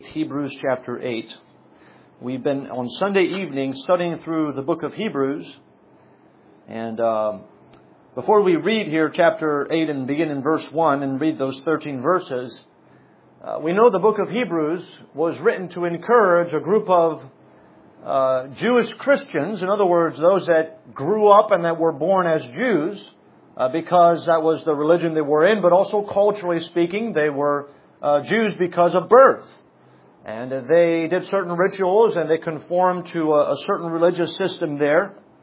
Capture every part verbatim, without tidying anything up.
Hebrews chapter eight. We've been on Sunday evening studying through the book of Hebrews. And um, before we read here chapter eight and begin in verse one and read those thirteen verses, uh, we know the book of Hebrews was written to encourage a group of uh, Jewish Christians, in other words, those that grew up and that were born as Jews, uh, because that was the religion they were in, but also culturally speaking, they were Uh, Jews because of birth. And uh, they did certain rituals and they conformed to a, a certain religious system there.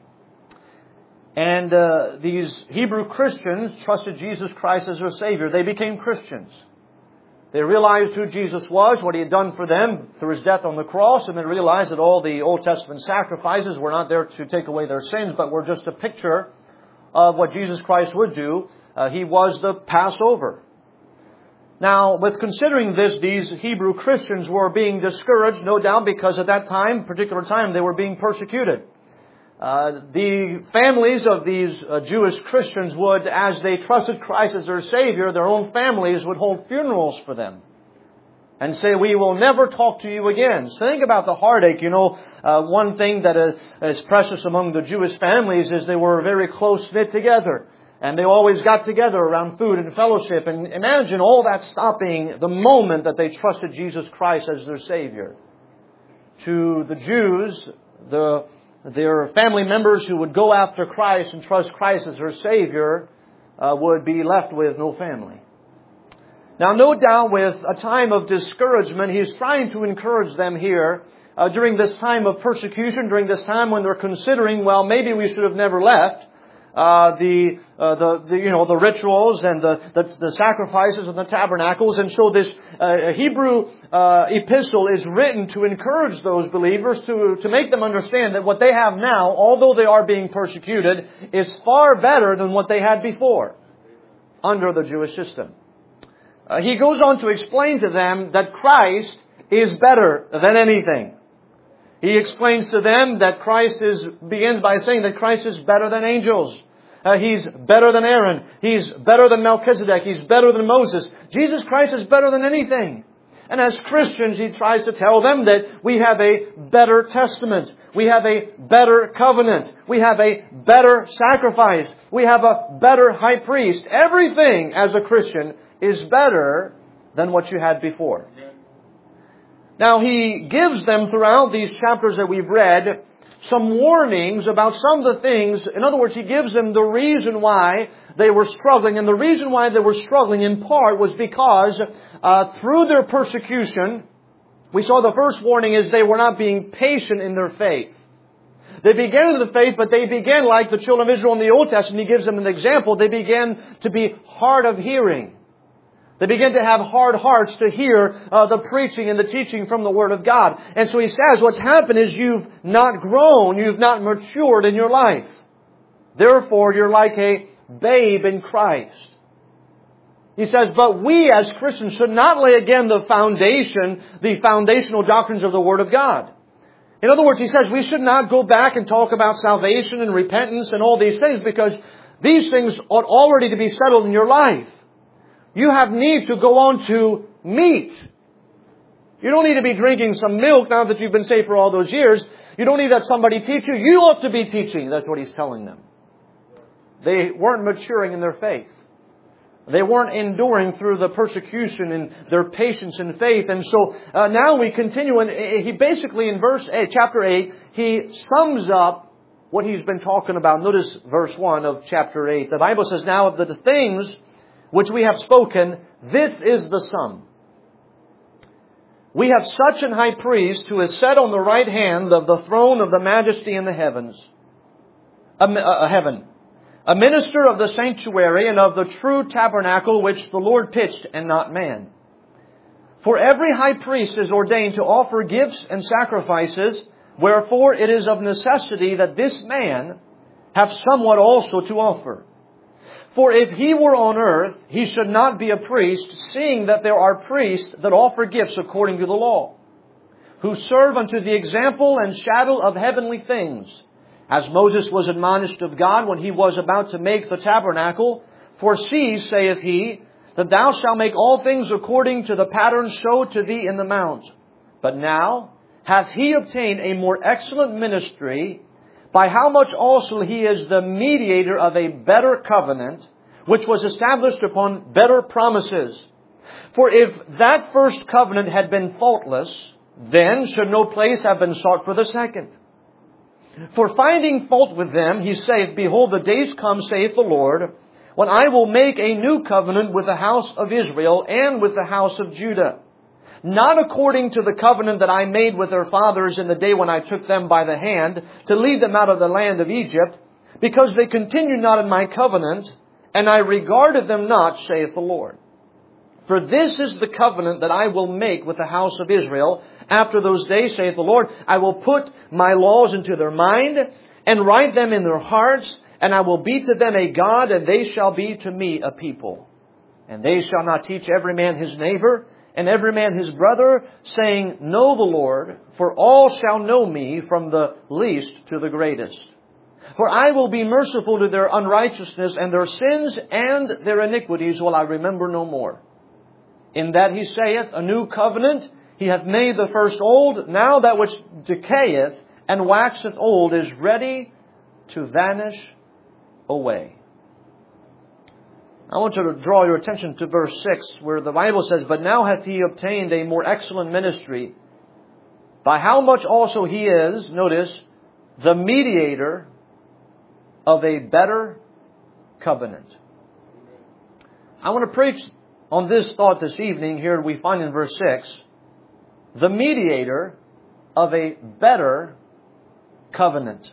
And uh, these Hebrew Christians trusted Jesus Christ as their Savior. They became Christians. They realized who Jesus was, what He had done for them through His death on the cross, and they realized that all the Old Testament sacrifices were not there to take away their sins, but were just a picture of what Jesus Christ would do. Uh, he was the Passover. Now, with considering this, these Hebrew Christians were being discouraged, no doubt, because at that time, particular time, they were being persecuted. Uh, the families of these uh, Jewish Christians would, as they trusted Christ as their Savior, their own families would hold funerals for them and say, "We will never talk to you again." So think about the heartache. You know, uh, one thing that is precious among the Jewish families is they were very close-knit together. And they always got together around food and fellowship. And imagine all that stopping the moment that they trusted Jesus Christ as their Savior. To the Jews, the, their family members who would go after Christ and trust Christ as their Savior uh, would be left with no family. Now, no doubt with a time of discouragement, He's trying to encourage them here uh, during this time of persecution, during this time when they're considering, well, maybe we should have never left. Uh, the, uh, the, the, you know, the rituals and the, the, the sacrifices and the tabernacles. And so this, uh, Hebrew, uh, epistle is written to encourage those believers to, to make them understand that what they have now, although they are being persecuted, is far better than what they had before under the Jewish system. Uh, he goes on to explain to them that Christ is better than anything. He explains to them that Christ is, begins by saying that Christ is better than angels. Uh, he's better than Aaron. He's better than Melchizedek. He's better than Moses. Jesus Christ is better than anything. And as Christians, He tries to tell them that we have a better testament. We have a better covenant. We have a better sacrifice. We have a better high priest. Everything as a Christian is better than what you had before. Now, He gives them throughout these chapters that we've read some warnings about some of the things. In other words, He gives them the reason why they were struggling. And the reason why they were struggling in part was because uh, through their persecution, we saw the first warning is they were not being patient in their faith. They began in the faith, but they began like the children of Israel in the Old Testament. He gives them an example. They began to be hard of hearing. They begin to have hard hearts to hear uh, the preaching and the teaching from the Word of God. And so He says what's happened is you've not grown, you've not matured in your life. Therefore, you're like a babe in Christ. He says, but we as Christians should not lay again the foundation, the foundational doctrines of the Word of God. In other words, He says we should not go back and talk about salvation and repentance and all these things because these things ought already to be settled in your life. You have need to go on to meat. You don't need to be drinking some milk now that you've been saved for all those years. You don't need that somebody teach you. You ought to be teaching. That's what He's telling them. They weren't maturing in their faith. They weren't enduring through the persecution and their patience and faith. And so uh, now we continue. And he basically in verse eight, chapter eight, he sums up what he's been talking about. Notice verse one of chapter eight. The Bible says, now of the things which we have spoken, this is the sum. We have such an high priest who is set on the right hand of the throne of the majesty in the heavens, a, a heaven, a minister of the sanctuary and of the true tabernacle which the Lord pitched and not man. For every high priest is ordained to offer gifts and sacrifices, wherefore it is of necessity that this man have somewhat also to offer. For if He were on earth, He should not be a priest, seeing that there are priests that offer gifts according to the law, who serve unto the example and shadow of heavenly things. As Moses was admonished of God when he was about to make the tabernacle, For see, saith He, that thou shalt make all things according to the pattern showed to thee in the mount. But now hath He obtained a more excellent ministry, by how much also He is the mediator of a better covenant, which was established upon better promises. For if that first covenant had been faultless, then should no place have been sought for the second. For finding fault with them, He saith, Behold, the days come, saith the Lord, when I will make a new covenant with the house of Israel and with the house of Judah. Not according to the covenant that I made with their fathers in the day when I took them by the hand to lead them out of the land of Egypt, because they continued not in my covenant, and I regarded them not, saith the Lord. For this is the covenant that I will make with the house of Israel. After those days, saith the Lord, I will put my laws into their mind, and write them in their hearts, and I will be to them a God, and they shall be to me a people. And they shall not teach every man his neighbor, and every man his brother, saying, Know the Lord, for all shall know me, from the least to the greatest. For I will be merciful to their unrighteousness, and their sins and their iniquities will I remember no more. In that He saith, A new covenant, He hath made the first old. Now that which decayeth and waxeth old is ready to vanish away. I want you to draw your attention to verse six, where the Bible says, But now hath He obtained a more excellent ministry, by how much also He is, notice, the mediator of a better covenant. I want to preach on this thought this evening. Here we find in verse six, the mediator of a better covenant.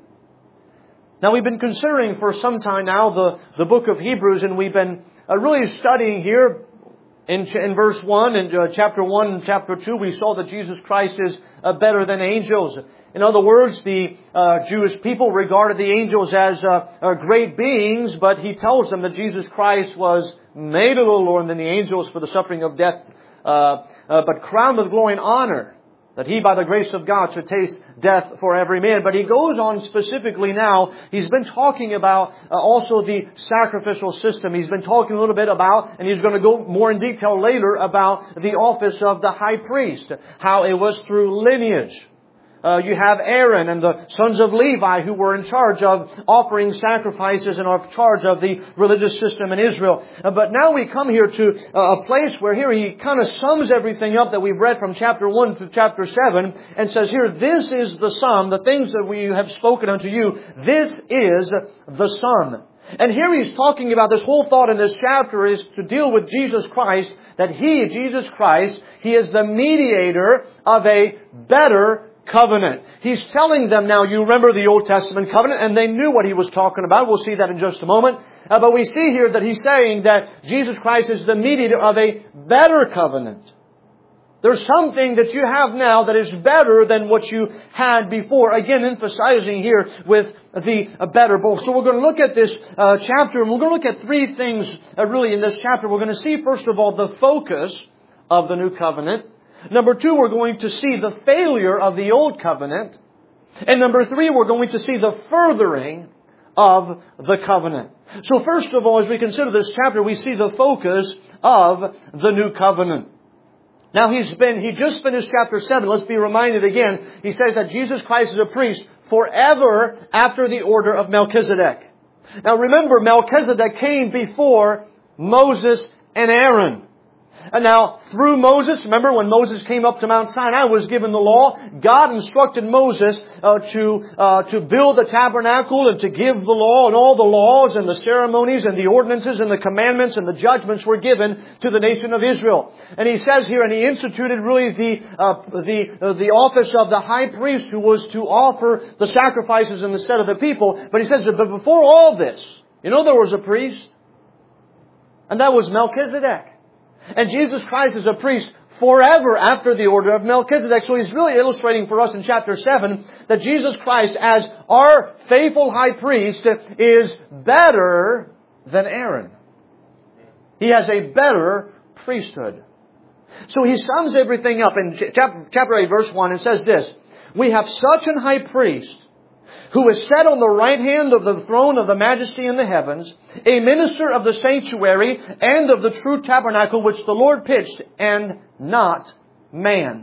Now, we've been considering for some time now the, the book of Hebrews, and we've been uh, really studying here in, in verse one, in uh, chapter one and chapter two, we saw that Jesus Christ is uh, better than angels. In other words, the uh, Jewish people regarded the angels as uh, uh, great beings, but He tells them that Jesus Christ was made a little lower than the angels for the suffering of death, uh, uh, but crowned with glory and honor, that He, by the grace of God, should taste death for every man. But he goes on specifically now. He's been talking about uh, also the sacrificial system. He's been talking a little bit about, and he's going to go more in detail later, about the office of the high priest, how it was through lineage. Uh, you have Aaron and the sons of Levi who were in charge of offering sacrifices and are in charge of the religious system in Israel. Uh, but now we come here to uh, a place where here he kind of sums everything up that we've read from chapter one to chapter seven and says here, this is the sum, the things that we have spoken unto you, this is the sum. And here he's talking about this whole thought in this chapter is to deal with Jesus Christ, that He, Jesus Christ, He is the mediator of a better covenant. He's telling them now, you remember the Old Testament covenant, and they knew what He was talking about. We'll see that in just a moment. Uh, but we see here that He's saying that Jesus Christ is the mediator of a better covenant. There's something that you have now that is better than what you had before. Again, emphasizing here with the uh, better both. So we're going to look at this uh, chapter, and we're going to look at three things uh, really in this chapter. We're going to see, first of all, the focus of the new covenant. Number two, we're going to see the failure of the old covenant. And number three, we're going to see the furthering of the covenant. So first of all, as we consider this chapter, we see the focus of the new covenant. Now he's been, he just finished chapter seven. Let's be reminded again. He says that Jesus Christ is a priest forever after the order of Melchizedek. Now remember, Melchizedek came before Moses and Aaron. And now, through Moses, remember when Moses came up to Mount Sinai, was given the law. God instructed Moses uh, to uh, to build the tabernacle and to give the law, and all the laws and the ceremonies and the ordinances and the commandments and the judgments were given to the nation of Israel. And he says here, and he instituted really the uh, the uh, the office of the high priest, who was to offer the sacrifices in the stead of the people. But he says that, but before all this, you know, there was a priest, and that was Melchizedek. And Jesus Christ is a priest forever after the order of Melchizedek. So he's really illustrating for us in chapter seven that Jesus Christ, as our faithful high priest, is better than Aaron. He has a better priesthood. So he sums everything up in chapter eight, verse one, and says this: We have such an high priest, who is set on the right hand of the throne of the majesty in the heavens, a minister of the sanctuary and of the true tabernacle which the Lord pitched, and not man.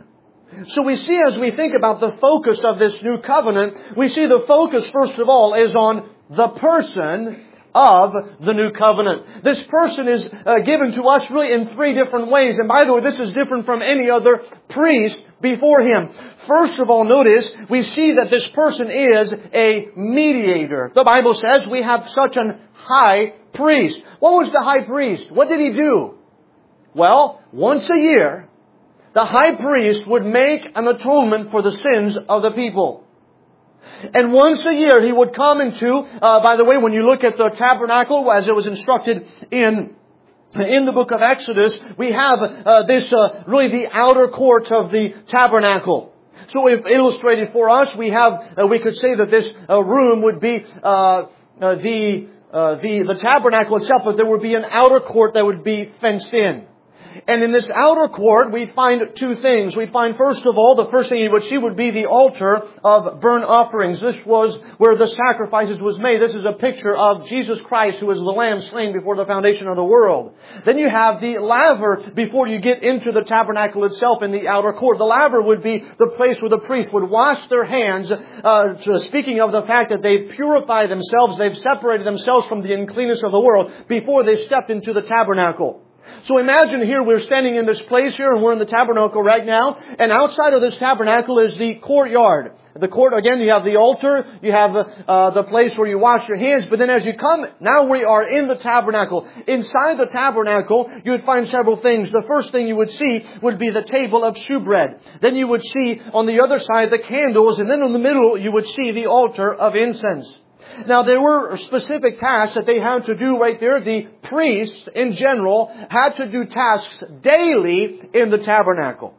So we see, as we think about the focus of this new covenant, we see the focus, first of all, is on the person of the new covenant. This person is uh, given to us really in three different ways. And by the way, this is different from any other priest before him. First of all, notice, we see that this person is a mediator. The Bible says we have such an high priest. What was the high priest? What did he do? Well, once a year, the high priest would make an atonement for the sins of the people. And once a year he would come into, uh, by the way, when you look at the tabernacle as it was instructed in in the book of Exodus, we have uh, this, uh, really the outer court of the tabernacle. So we've illustrated for us, we have, uh, we could say that this uh, room would be uh, uh, the, uh, the, the tabernacle itself, but there would be an outer court that would be fenced in. And in this outer court, we find two things. We find, first of all, the first thing you would see would be the altar of burnt offerings. This was where the sacrifices was made. This is a picture of Jesus Christ, who is the Lamb slain before the foundation of the world. Then you have the laver before you get into the tabernacle itself in the outer court. The laver would be the place where the priest would wash their hands, uh, speaking of the fact that they purify themselves, they've separated themselves from the uncleanness of the world before they stepped into the tabernacle. So imagine here we're standing in this place here, and we're in the tabernacle right now, and outside of this tabernacle is the courtyard. The court, again, you have the altar, you have uh, the place where you wash your hands, but then as you come, now we are in the tabernacle. Inside the tabernacle, you would find several things. The first thing you would see would be the table of shewbread. Then you would see on the other side the candles, and then in the middle you would see the altar of incense. Now, there were specific tasks that they had to do right there. The priests, in general, had to do tasks daily in the tabernacle.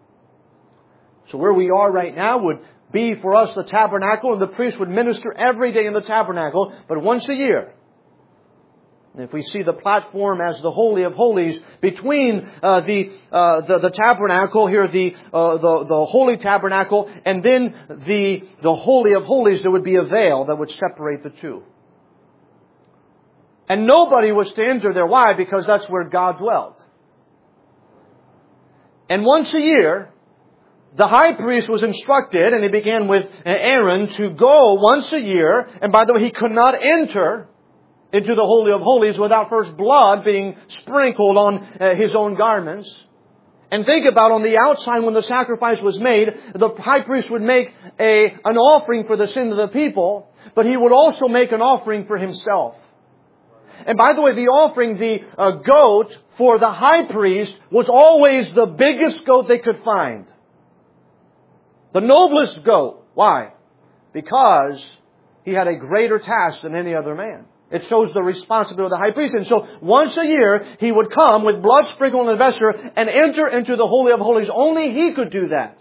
So where we are right now would be for us the tabernacle, and the priest would minister every day in the tabernacle, but once a year. And if we see the platform as the Holy of Holies, between uh, the, uh, the the tabernacle here, the uh, the the Holy Tabernacle, and then the the Holy of Holies, there would be a veil that would separate the two. And nobody was to enter there. Why? Because that's where God dwelt. And once a year, the high priest was instructed, and he began with Aaron, to go once a year. And by the way, he could not enter into the Holy of Holies without first blood being sprinkled on uh, his own garments. And think about, on the outside, when the sacrifice was made, the high priest would make a an offering for the sin of the people, but he would also make an offering for himself. And by the way, the offering, the uh, goat for the high priest, was always the biggest goat they could find. The noblest goat. Why? Because he had a greater task than any other man. It shows the responsibility of the high priest. And so once a year, he would come with blood sprinkled on the vesture and enter into the Holy of Holies. Only he could do that.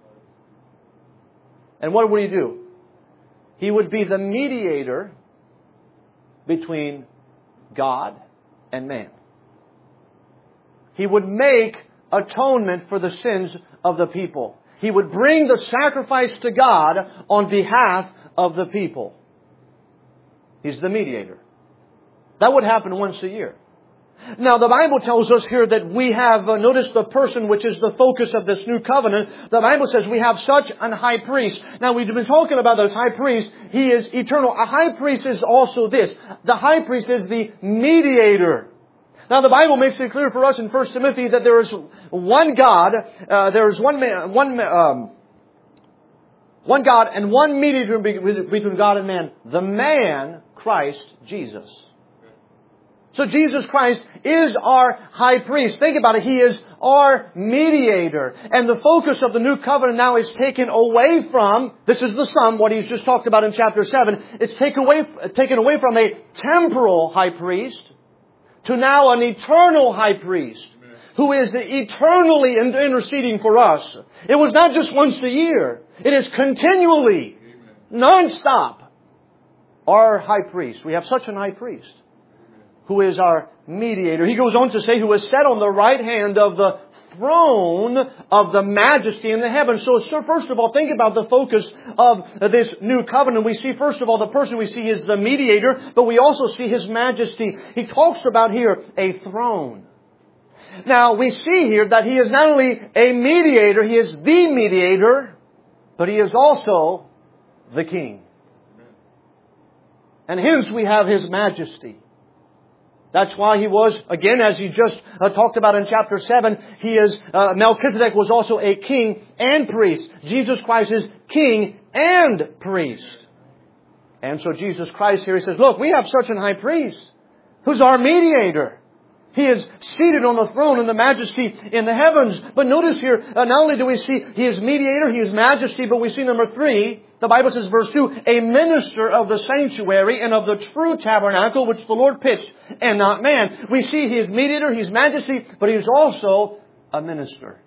And what would he do? He would be the mediator between God and man. He would make atonement for the sins of the people. He would bring the sacrifice to God on behalf of the people. He's the mediator. That would happen once a year. Now, the Bible tells us here that we have, uh, notice the person which is the focus of this new covenant. The Bible says we have such an high priest. Now, we've been talking about this high priest. He is eternal. A high priest is also this. The high priest is the mediator. Now, the Bible makes it clear for us in First Timothy that there is one God, uh, there is one man, one, um, one God and one mediator between God and man. The man, Christ Jesus. So Jesus Christ is our high priest. Think about it. He is our mediator. And the focus of the new covenant now is taken away from, this is the sum, what he's just talked about in chapter seven. It's taken away, taken away from a temporal high priest to now an eternal high priest who is eternally interceding for us. It was not just once a year. It is continually, non-stop, our high priest. We have such an high priest who is our mediator. He goes on to say, who is set on the right hand of the throne of the majesty in the heavens. So, so first of all, think about the focus of this new covenant. We see, first of all, the person we see is the mediator, but we also see His majesty. He talks about here a throne. Now, we see here that He is not only a mediator, He is the mediator, but He is also the King. And hence we have His majesty. That's why He was, again, as He just uh, talked about in chapter seven, He is, uh, Melchizedek was also a king and priest. Jesus Christ is king and priest. And so Jesus Christ here, He says, look, we have such an high priest who's our mediator. He is seated on the throne in the majesty in the heavens. But notice here, uh, not only do we see He is mediator, He is majesty, but we see number three, the Bible says, verse two, a minister of the sanctuary and of the true tabernacle which the Lord pitched, and not man. We see He is mediator, He is majesty, but He is also a minister.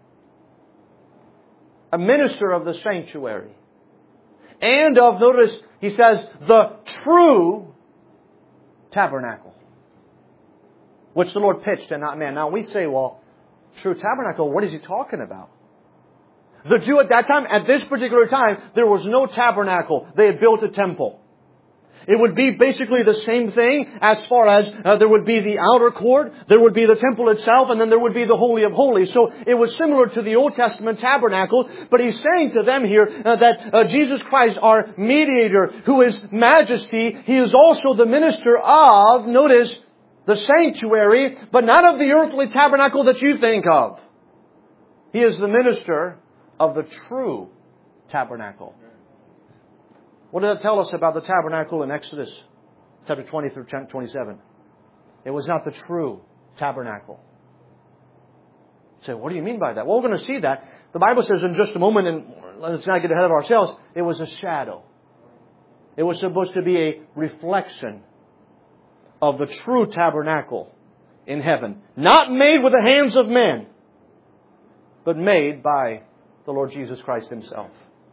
A minister of the sanctuary. And of, notice, He says, the true tabernacle, which the Lord pitched and not man. Now we say, well, true tabernacle, what is He talking about? The Jew at that time, at this particular time, there was no tabernacle. They had built a temple. It would be basically the same thing as far as uh, there would be the outer court, there would be the temple itself, and then there would be the Holy of Holies. So it was similar to the Old Testament tabernacle. But He's saying to them here uh, that uh, Jesus Christ, our mediator, who is majesty, He is also the minister of, notice, the sanctuary, but not of the earthly tabernacle that you think of. He is the minister of the true tabernacle. What did that tell us about the tabernacle in Exodus chapter twenty through twenty-seven? It was not the true tabernacle. You say, what do you mean by that? Well, we're going to see that. The Bible says in just a moment, and let's not get ahead of ourselves, it was a shadow. It was supposed to be a reflection of the true tabernacle in heaven. Not made with the hands of men, but made by the Lord Jesus Christ Himself.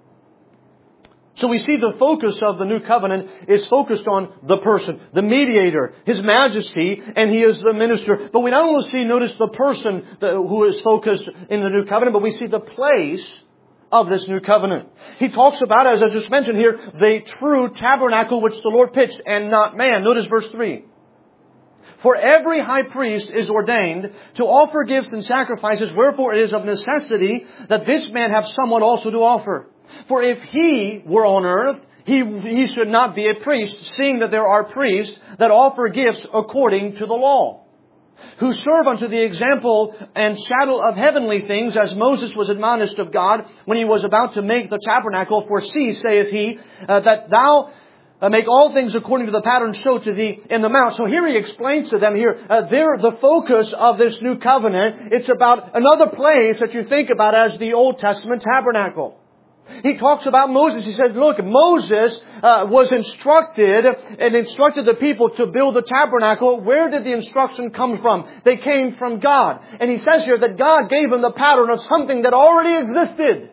So we see the focus of the new covenant is focused on the person, the mediator, His majesty, and He is the minister. But we not only see, notice, the person who is focused in the new covenant, but we see the place of this new covenant. He talks about, as I just mentioned here, the true tabernacle which the Lord pitched and not man. Notice verse three. For every high priest is ordained to offer gifts and sacrifices, wherefore it is of necessity that this man have someone also to offer. For if he were on earth, he, he should not be a priest, seeing that there are priests that offer gifts according to the law, who serve unto the example and shadow of heavenly things, as Moses was admonished of God when he was about to make the tabernacle. For see, saith he, uh, that thou Uh, make all things according to the pattern showed to thee in the mount. So here He explains to them here, uh, there, the focus of this new covenant, it's about another place that you think about as the Old Testament tabernacle. He talks about Moses. He says, look, Moses uh, was instructed and instructed the people to build the tabernacle. Where did the instruction come from? They came from God. And he says here that God gave him the pattern of something that already existed.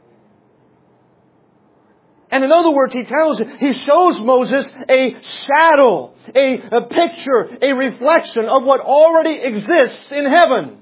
And in other words, he tells, he shows Moses a shadow, a, a picture, a reflection of what already exists in heaven.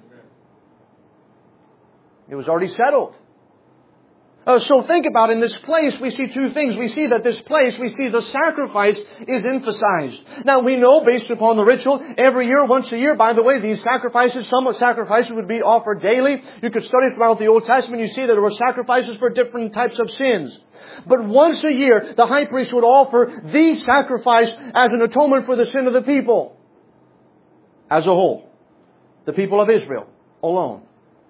It was already settled. Uh, so think about, in this place, we see two things. We see that this place, we see the sacrifice is emphasized. Now we know, based upon the ritual, every year, once a year, by the way, these sacrifices, some sacrifices would be offered daily. You could study throughout the Old Testament, you see that there were sacrifices for different types of sins. But once a year, the high priest would offer the sacrifice as an atonement for the sin of the people as a whole. The people of Israel alone.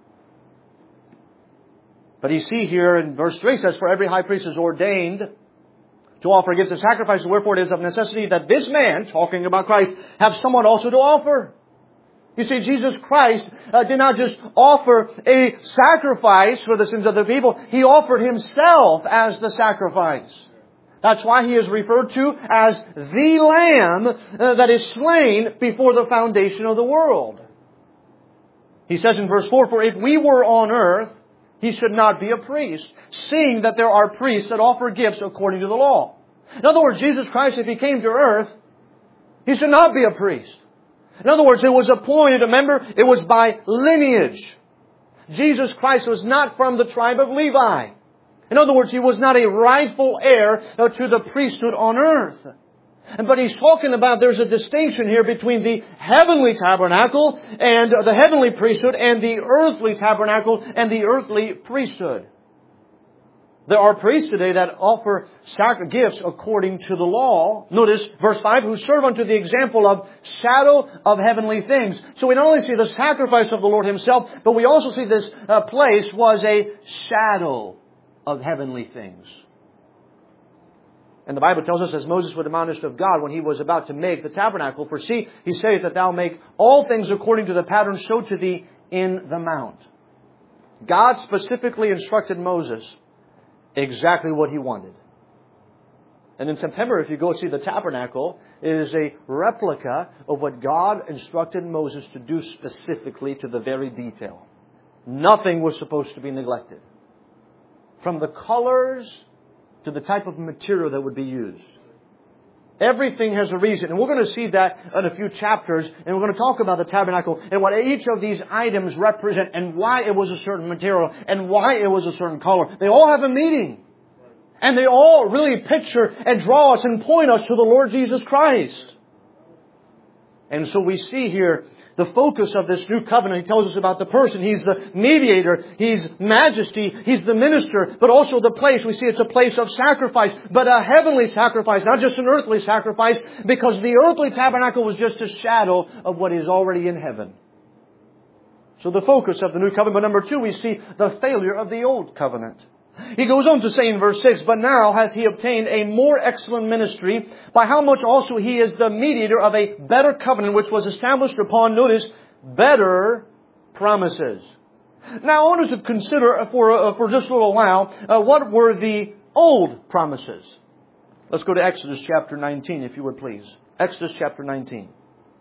But you see here in verse three says, for every high priest is ordained to offer gifts and sacrifices, wherefore it is of necessity that this man, talking about Christ, have someone also to offer. You see, Jesus Christ uh, did not just offer a sacrifice for the sins of the people. He offered Himself as the sacrifice. That's why He is referred to as the Lamb uh, that is slain before the foundation of the world. He says in verse four, for if we were on earth, He should not be a priest, seeing that there are priests that offer gifts according to the law. In other words, Jesus Christ, if He came to earth, He should not be a priest. In other words, it was appointed, remember, it was by lineage. Jesus Christ was not from the tribe of Levi. In other words, He was not a rightful heir to the priesthood on earth. But he's talking about there's a distinction here between the heavenly tabernacle and the heavenly priesthood and the earthly tabernacle and the earthly priesthood. There are priests today that offer sacrifice gifts according to the law. Notice verse five, who serve unto the example of shadow of heavenly things. So we not only see the sacrifice of the Lord Himself, but we also see this uh, place was a shadow of heavenly things. And the Bible tells us, as Moses was admonished of God when he was about to make the tabernacle, for see, He saith that thou make all things according to the pattern showed to thee in the mount. God specifically instructed Moses exactly what He wanted. And in September, if you go see the tabernacle, it is a replica of what God instructed Moses to do specifically to the very detail. Nothing was supposed to be neglected. From the colors to the type of material that would be used. Everything has a reason. And we're going to see that in a few chapters. And we're going to talk about the tabernacle and what each of these items represent and why it was a certain material and why it was a certain color. They all have a meaning. And they all really picture and draw us and point us to the Lord Jesus Christ. And so we see here the focus of this new covenant. He tells us about the person. He's the mediator. He's majesty. He's the minister. But also the place. We see it's a place of sacrifice. But a heavenly sacrifice. Not just an earthly sacrifice. Because the earthly tabernacle was just a shadow of what is already in heaven. So the focus of the new covenant. But number two, we see the failure of the old covenant. He goes on to say in verse six, but now hath he obtained a more excellent ministry, by how much also he is the mediator of a better covenant, which was established upon, notice, better promises. Now I wanted to consider for, uh, for just a little while, uh, what were the old promises? Let's go to Exodus chapter nineteen, if you would please. Exodus chapter nineteen.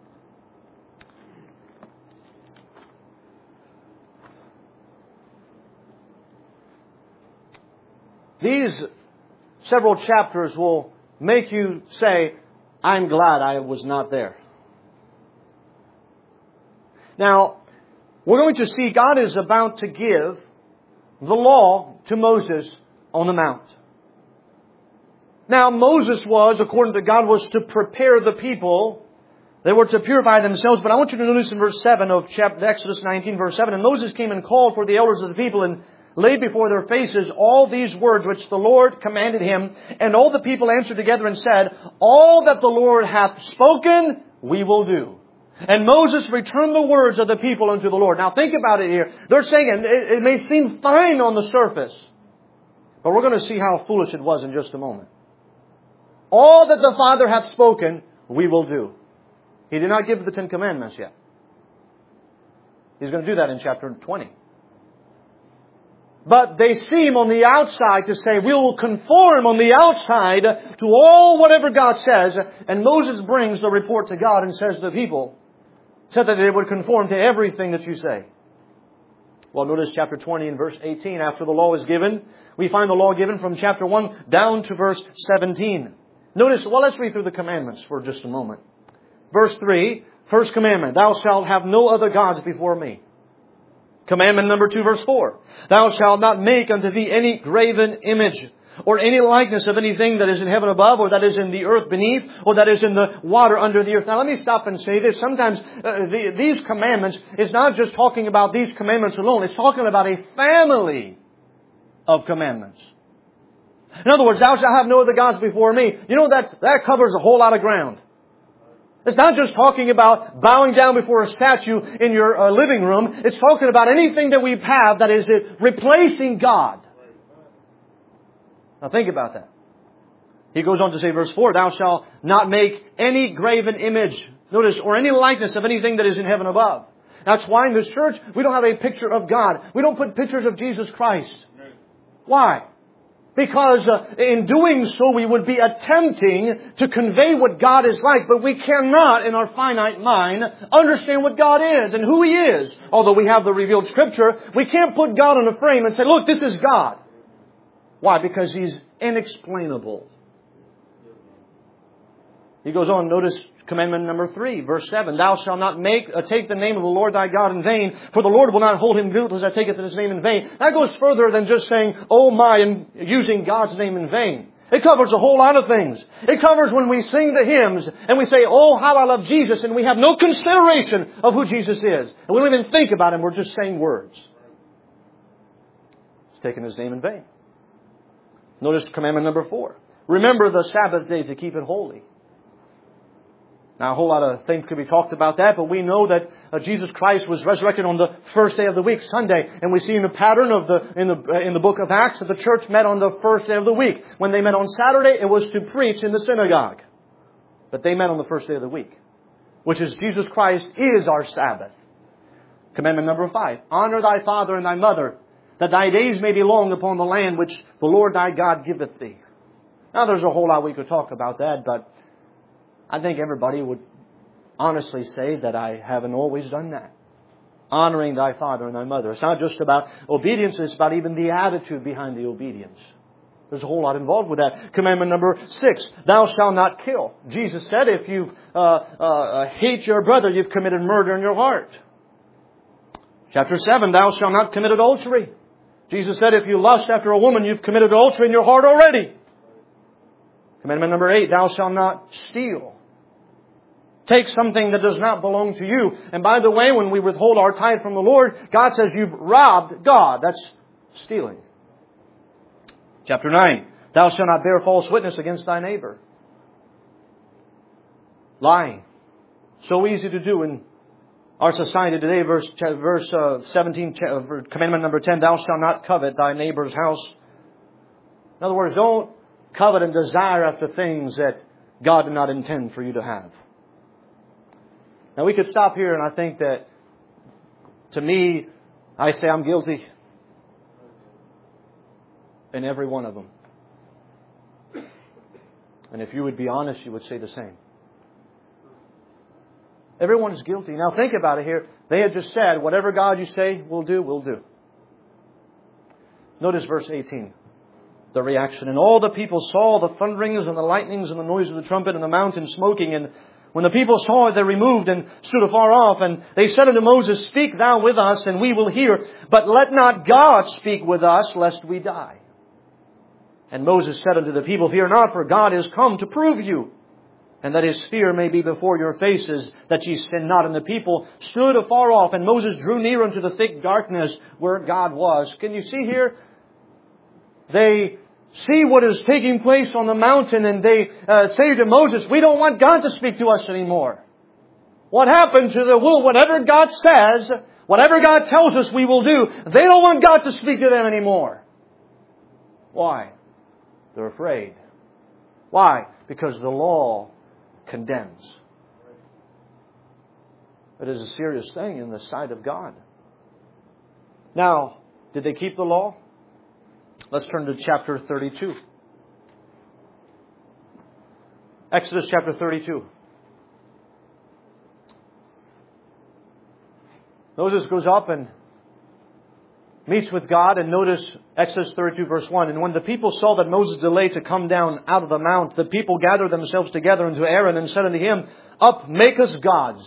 These several chapters will make you say, I'm glad I was not there. Now, we're going to see God is about to give the law to Moses on the mount. Now, Moses was, according to God, was to prepare the people. They were to purify themselves. But I want you to notice in verse seven of chapter Exodus nineteen, verse seven, and Moses came and called for the elders of the people and laid before their faces all these words which the Lord commanded him. And all the people answered together and said, all that the Lord hath spoken, we will do. And Moses returned the words of the people unto the Lord. Now think about it here. They're saying, and it, it may seem fine on the surface, but we're going to see how foolish it was in just a moment. All that the Father hath spoken, we will do. He did not give the Ten Commandments yet. He's going to do that in chapter twenty. But they seem on the outside to say, we will conform on the outside to all whatever God says. And Moses brings the report to God and says to the people, said that they would conform to everything that you say. Well, notice chapter twenty and verse eighteen. After the law is given, we find the law given from chapter one down to verse seventeen. Notice, well, let's read through the commandments for just a moment. Verse three, first commandment, thou shalt have no other gods before me. Commandment number two, verse four. Thou shalt not make unto thee any graven image, or any likeness of anything that is in heaven above, or that is in the earth beneath, or that is in the water under the earth. Now let me stop and say this. Sometimes uh, the, these commandments is not just talking about these commandments alone. It's talking about a family of commandments. In other words, thou shalt have no other gods before me. You know, that, that covers a whole lot of ground. It's not just talking about bowing down before a statue in your uh, living room. It's talking about anything that we have that is uh, replacing God. Now think about that. He goes on to say, verse four, thou shalt not make any graven image, notice, or any likeness of anything that is in heaven above. That's why in this church we don't have a picture of God. We don't put pictures of Jesus Christ. Why? Because uh, in doing so, we would be attempting to convey what God is like. But we cannot, in our finite mind, understand what God is and who He is. Although we have the revealed Scripture, we can't put God in a frame and say, look, this is God. Why? Because He's inexplainable. He goes on, notice commandment number three, verse seven. Thou shalt not make uh, take the name of the Lord thy God in vain, for the Lord will not hold him guiltless that taketh His name in vain. That goes further than just saying, oh my, and using God's name in vain. It covers a whole lot of things. It covers when we sing the hymns and we say, oh, how I love Jesus, and we have no consideration of who Jesus is. And we don't even think about Him. We're just saying words. It's taking His name in vain. Notice commandment number four. Remember the Sabbath day to keep it holy. Now, a whole lot of things could be talked about that, but we know that uh, Jesus Christ was resurrected on the first day of the week, Sunday, and we see in the pattern of the in the uh, in the book of Acts that the church met on the first day of the week. When they met on Saturday, it was to preach in the synagogue, but they met on the first day of the week, which is Jesus Christ is our Sabbath. Commandment number five: honor thy father and thy mother, that thy days may be long upon the land which the Lord thy God giveth thee. Now, there's a whole lot we could talk about that, but I think everybody would honestly say that I haven't always done that. Honoring thy father and thy mother. It's not just about obedience, it's about even the attitude behind the obedience. There's a whole lot involved with that. Commandment number six, thou shalt not kill. Jesus said if you uh, uh, hate your brother, you've committed murder in your heart. Chapter seven, thou shalt not commit adultery. Jesus said if you lust after a woman, you've committed adultery in your heart already. Commandment number eight, thou shalt not steal. Take something that does not belong to you. And by the way, when we withhold our tithe from the Lord, God says you've robbed God. That's stealing. Chapter nine. Thou shalt not bear false witness against thy neighbor. Lying. So easy to do in our society today. Verse, verse uh, seventeen, commandment number ten. Thou shalt not covet thy neighbor's house. In other words, don't covet and desire after things that God did not intend for you to have. Now we could stop here, and I think that, to me, I say I'm guilty in every one of them. And if you would be honest, you would say the same. Everyone is guilty. Now think about it here. They had just said, whatever God you say we'll do, we'll do. Notice verse eighteen. The reaction. And all the people saw the thunderings and the lightnings and the noise of the trumpet and the mountain smoking. And when the people saw it, they removed and stood afar off. And they said unto Moses, speak thou with us, and we will hear. But let not God speak with us, lest we die. And Moses said unto the people, fear not, for God is come to prove you, and that His fear may be before your faces, that ye sin not. And the people stood afar off, and Moses drew near unto the thick darkness where God was. Can you see here? They see what is taking place on the mountain, and they uh, say to Moses, we don't want God to speak to us anymore. What happened to the will? Whatever God says, whatever God tells us we will do, they don't want God to speak to them anymore. Why? They're afraid. Why? Because the law condemns. It is a serious thing in the sight of God. Now, did they keep the law? Let's turn to chapter thirty-two. Exodus chapter thirty-two. Moses goes up and meets with God, and notice Exodus thirty-two verse one. And when the people saw that Moses delayed to come down out of the mount, the people gathered themselves together unto Aaron and said unto him, up, make us gods,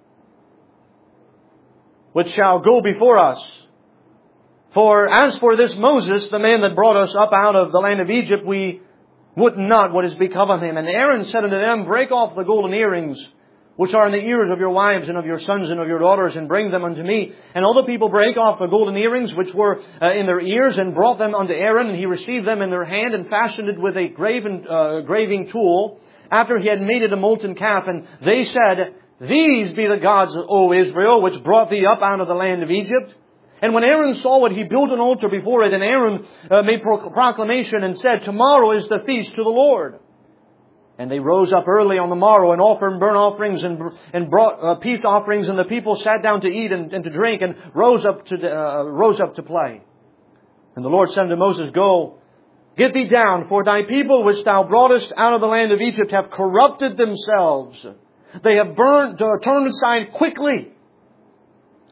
which shall go before us. For as for this Moses, the man that brought us up out of the land of Egypt, we would not what is become of him. And Aaron said unto them, break off the golden earrings, which are in the ears of your wives and of your sons and of your daughters, and bring them unto me. And all the people brake off the golden earrings which were uh, in their ears, and brought them unto Aaron. And he received them in their hand, and fashioned it with a graven, uh, graving tool, after he had made it a molten calf. And they said, these be the gods, O Israel, which brought thee up out of the land of Egypt. And when Aaron saw it, he built an altar before it. And Aaron uh, made proclamation and said, tomorrow is the feast to the Lord. And they rose up early on the morrow and offered burnt offerings and, and brought uh, peace offerings. And the people sat down to eat and, and to drink, and rose up to uh, rose up to play. And the Lord said unto Moses, go, get thee down, for thy people which thou broughtest out of the land of Egypt have corrupted themselves. They have burned, uh, turned aside quickly.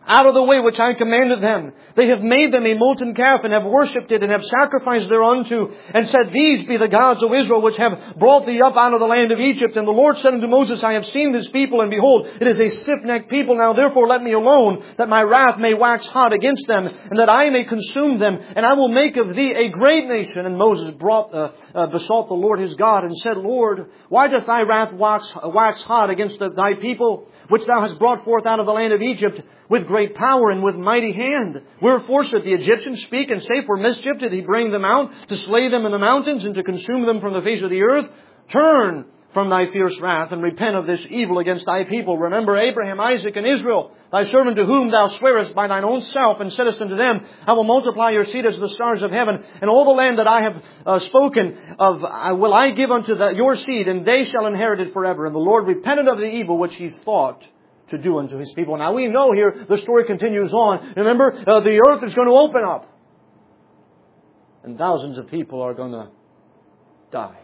out of the way which I commanded them. They have made them a molten calf, and have worshipped it, and have sacrificed thereunto, and said, These be the gods of Israel, which have brought thee up out of the land of Egypt. And the Lord said unto Moses, I have seen this people, and behold, it is a stiff-necked people. Now therefore let me alone, that my wrath may wax hot against them, and that I may consume them, and I will make of thee a great nation. And Moses brought, uh, uh, besought the Lord his God, and said, Lord, why doth thy wrath wax, wax hot against the, thy people, which thou hast brought forth out of the land of Egypt, with great power and with mighty hand? Wherefore should the Egyptians speak and say, For mischief did he bring them out, to slay them in the mountains, and to consume them from the face of the earth? Turn from thy fierce wrath, and repent of this evil against thy people. Remember Abraham, Isaac, and Israel, thy servant, to whom thou swearest by thine own self, and saidst unto them, I will multiply your seed as the stars of heaven, and all the land that I have uh, spoken of I will I give unto the, your seed, and they shall inherit it forever. And the Lord repented of the evil which he thought to do unto his people. Now we know here, the story continues on. Remember, uh, the earth is going to open up, and thousands of people are going to die.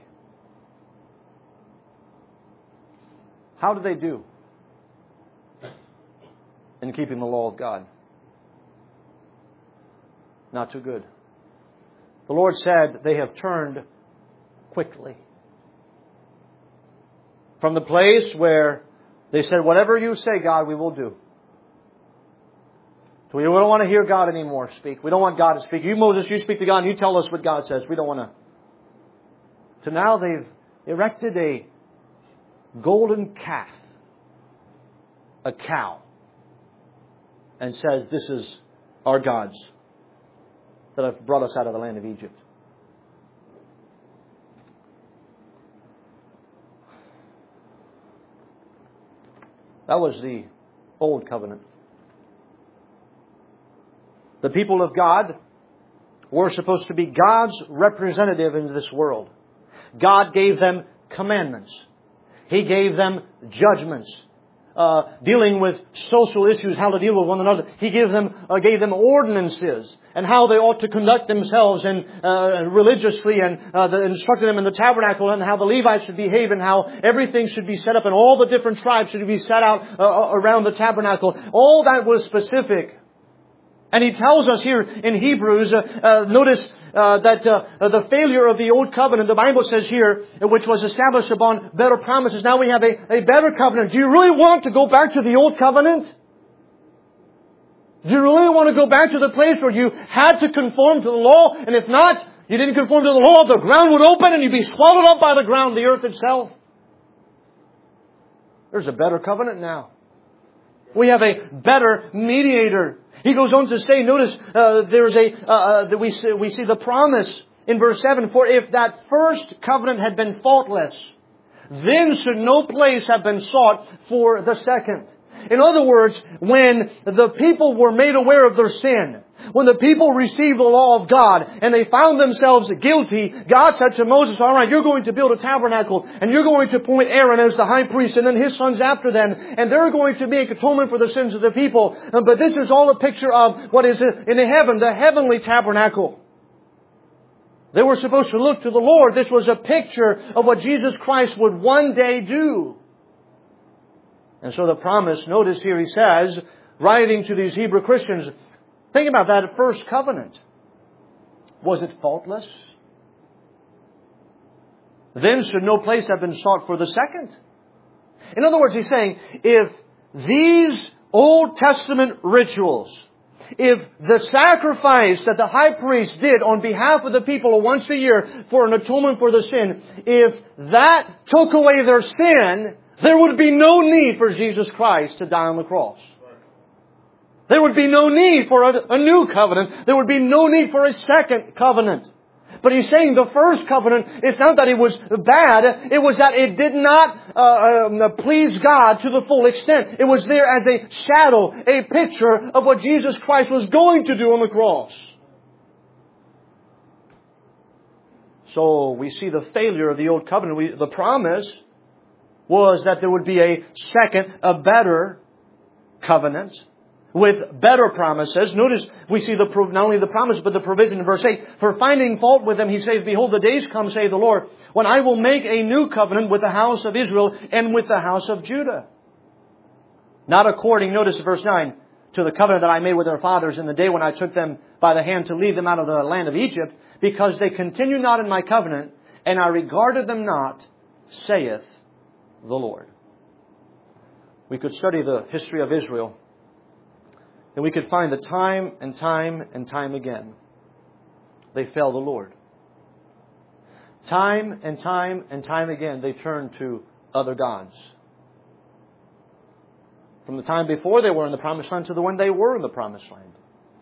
How did they do in keeping the law of God? Not too good. The Lord said they have turned quickly from the place where they said, whatever you say, God, we will do. So we don't want to hear God anymore speak. We don't want God to speak. You, Moses, you speak to God and you tell us what God says. We don't want to. So now they've erected a golden calf, a cow, and says, this is our gods that have brought us out of the land of Egypt. That was the old covenant. The people of God were supposed to be God's representative in this world. God gave them commandments. He gave them judgments, uh, dealing with social issues, how to deal with one another. He gave them uh, gave them ordinances and how they ought to conduct themselves and uh, religiously, and uh, the, instructed them in the tabernacle, and how the Levites should behave, and how everything should be set up, and all the different tribes should be set out uh, around the tabernacle. All that was specific. And he tells us here in Hebrews, uh, uh, notice uh, that uh, the failure of the old covenant, the Bible says here, which was established upon better promises. Now we have a, a better covenant. Do you really want to go back to the old covenant? Do you really want to go back to the place where you had to conform to the law? And if not, you didn't conform to the law, the ground would open and you'd be swallowed up by the ground, the earth itself. There's a better covenant now. We have a better mediator. He goes on to say, notice, uh, there's a, uh, uh, that we see, we see the promise in verse seven, for if that first covenant had been faultless, then should no place have been sought for the second. In other words, when the people were made aware of their sin, when the people received the law of God and they found themselves guilty, God said to Moses, all right, you're going to build a tabernacle and you're going to appoint Aaron as the high priest and then his sons after them, and they're going to make atonement for the sins of the people. But this is all a picture of what is in heaven, the heavenly tabernacle. They were supposed to look to the Lord. This was a picture of what Jesus Christ would one day do. And so the promise, notice here he says, writing to these Hebrew Christians, think about that first covenant. Was it faultless? Then should no place have been sought for the second. In other words, he's saying, if these Old Testament rituals, if the sacrifice that the high priest did on behalf of the people once a year for an atonement for the sin, if that took away their sin, there would be no need for Jesus Christ to die on the cross. There would be no need for a, a new covenant. There would be no need for a second covenant. But he's saying the first covenant, it's not that it was bad. It was that it did not uh, um, please God to the full extent. It was there as a shadow, a picture of what Jesus Christ was going to do on the cross. So we see the failure of the old covenant. We, the promise was that there would be a second, a better covenant with better promises. Notice we see the not only the promise but the provision in verse eight. For finding fault with them, he says, behold, the days come, saith the Lord, when I will make a new covenant with the house of Israel and with the house of Judah. Not according, notice verse nine, to the covenant that I made with their fathers in the day when I took them by the hand to lead them out of the land of Egypt, because they continue not in my covenant, and I regarded them not, saith the Lord. We could study the history of Israel, and we could find that time and time and time again, they failed the Lord. Time and time and time again, they turned to other gods. From the time before they were in the Promised Land to the when they were in the Promised Land.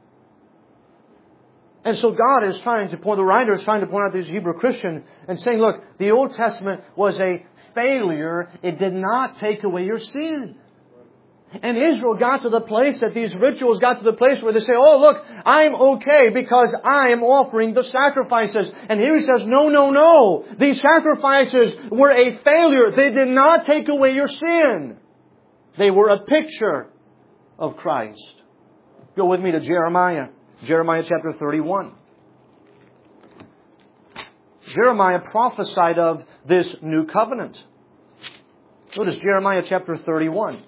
And so God is trying to point, the writer is trying to point out to these Hebrew Christians and saying, look, the Old Testament was a failure. It did not take away your sin. And Israel got to the place that these rituals got to the place where they say, oh, look, I'm okay because I am offering the sacrifices. And here he says, no, no, no. These sacrifices were a failure. They did not take away your sin. They were a picture of Christ. Go with me to Jeremiah. Jeremiah chapter thirty-one. Jeremiah prophesied of this new covenant. Notice Jeremiah chapter thirty-one.